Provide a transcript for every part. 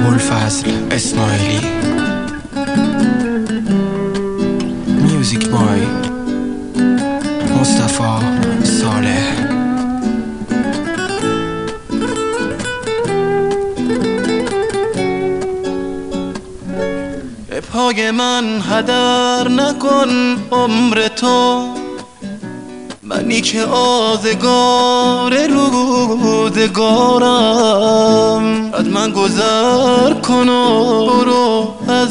ابوالفضل اسماعیلی. میوزیک بای مصطفی صالح. به پای من هدر نکن عمر تو، منی که آزگار روزگارم. از من گذر کن و برو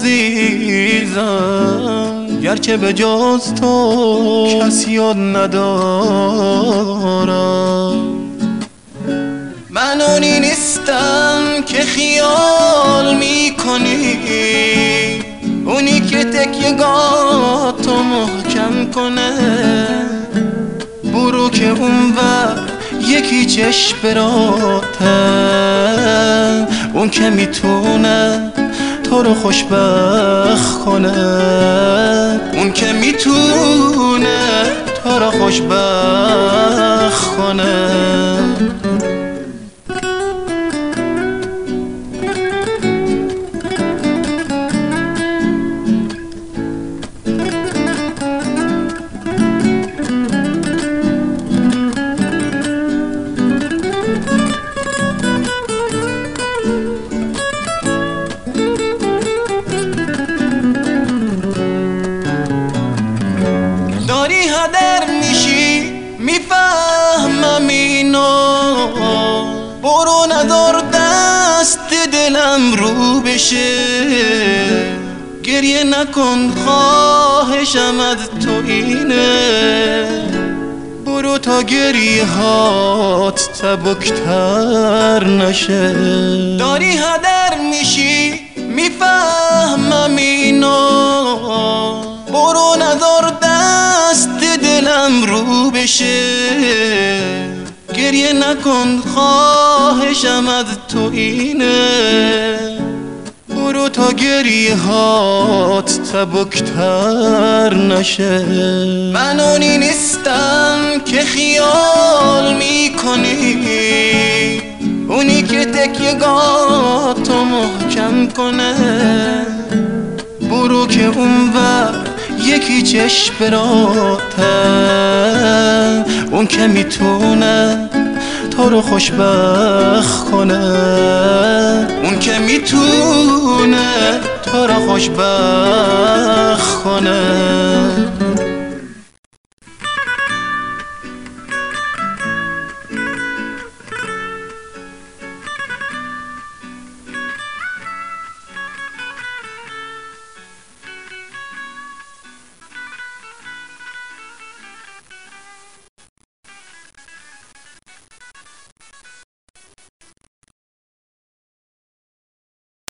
عزیزم، گرچه به جز تو کسی ندارم. من اونی نیستم که خیال میکنی، اونی که تکیه‌گاهتو محکم کنه. برو که اونور یکی چشم براته، اون که میتونه تو رو خوشبخت کنه. اون که میتونه تو رو خوشبخت کنه. داری هدر میشی میفهمم اینو، برو نذار دست دلم رو بشه. گریه نکن خواهشم از تو اینه، برو تا گریه هات سبکتر نشه. داری هدر میشی میفهمم اینو، برو نذار دست دلم رو بشه. گریه نکن خواهشم از تو اینه، برو تا گریه هات سبکتر نشه. من اونی نیستم که خیال میکنی، اونی که تکیه‌گاهتو محکم کنه. برو که اونور یکی چشم براته، اون که میتونه تو رو خوشبخت کنه. اون که میتونه تو رو خوشبخت کنه.